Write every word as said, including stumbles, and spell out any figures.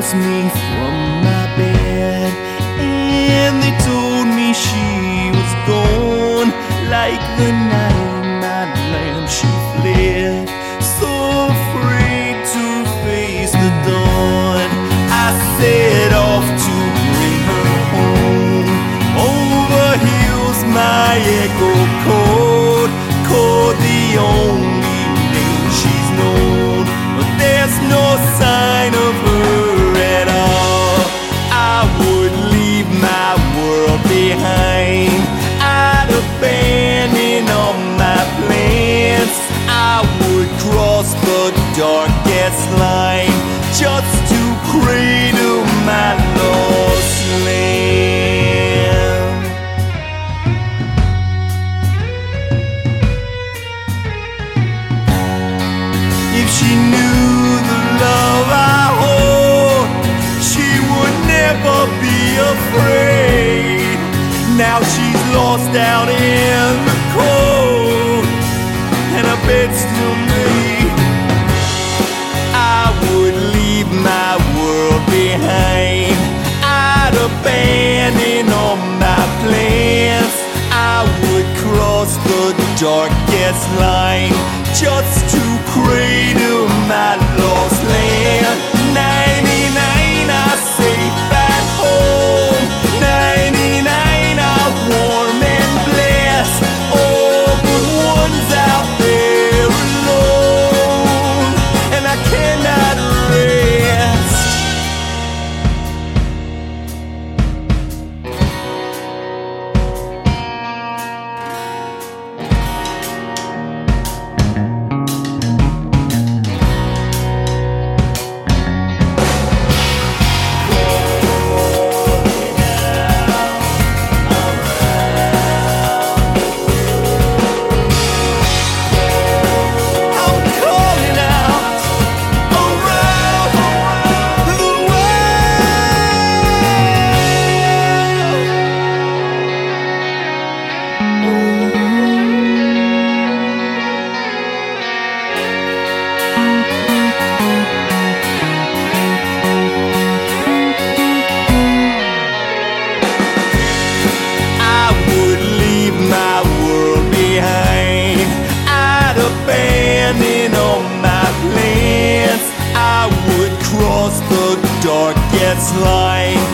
raised me from my bed, and they told me she was gone. Like the night my lamb she fled, so afraid to face the dawn. I set off to bring her home. Over hills my echo called, called the only name she's known, but there's no sign of her at all. I would leave my world behind, I'd abandon all my plans. I would cross the darkest line just to cradle my lost land. If she knew the love I hold, she would never be afraid. Now she's lost out in the cold, and I bet still me. I would leave my world behind, I'd abandon all my plans. I would cross the darkest line just to cradle my lost land. Ninety-nine are safe at home, ninety-nine are warm and blessed. Oh, but one's out there alone, and I cannot rest. Abandon all my plans, I would cross the darkest line